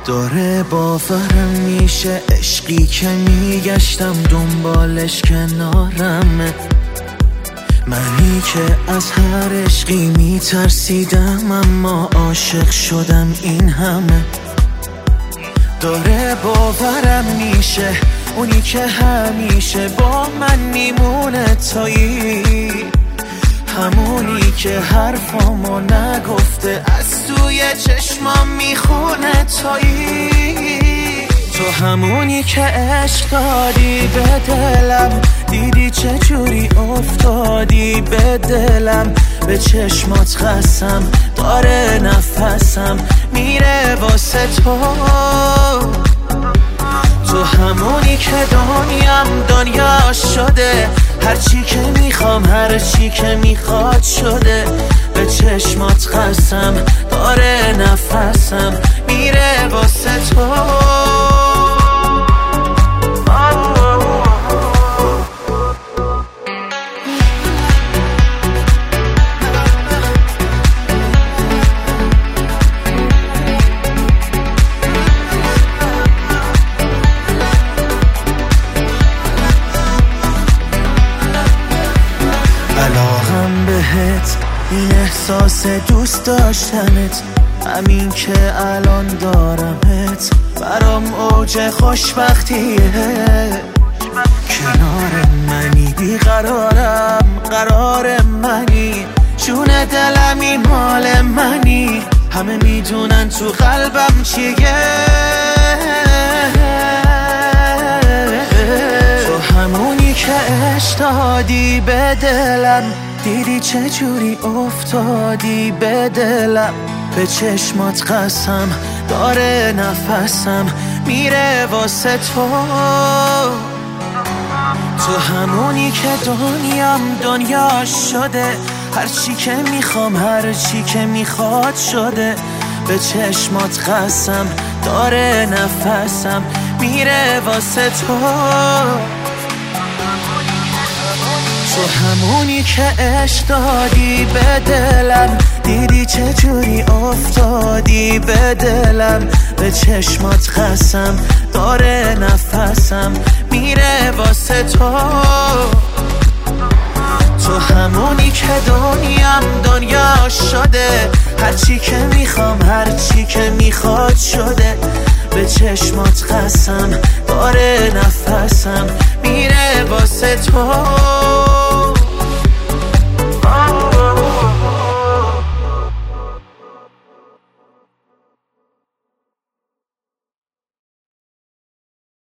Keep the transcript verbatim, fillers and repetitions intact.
داره باورم میشه عشقی که میگشتم دنبالش کنارمه، منی که از هر عشقی میترسیدم اما عاشق شدم این همه. داره باورم میشه اونی که همیشه با من میمونه تایی، همونی که حرفامو نگفته از توی چشمام میخونه تایی. تو همونی که عشق دادی به دلم، دیدی چجوری افتادی به دلم، به چشمات قسم داره نفسم میره واسه تو. تو همونی که دنیام دنیا شده، هرچی که میخوام هرچی که میخواد شده، به چشمات قسم داره نفسم میره واسه تو. علاقم بهت این احساس دوست داشتنت، همین که الان دارمت برام اوج خوشبختیه. کنار منی بیقرارم قرار منی، جون دلمی مال منی، همه میدونن تو قلبم چیه. تو همونی که عشق دادی به دلم، دیدی چجوری افتادی به دلم، به چشمات قسم داره نفسم میره واسه تو. تو همونی که دنیام دنیا شده، هرچی که میخوام هرچی که میخواد شده، به چشمات قسم داره نفسم میره واسه تو. تو همونی که عشق دادی به دلم، دیدی چجوری افتادی به دلم، به چشمات قسم داره نفسم میره واسه تو. تو همونی که دنیام دنیا شده، هرچی که میخوام هرچی که میخواد شده، به چشمات قسم داره نفسم میره واسه تو.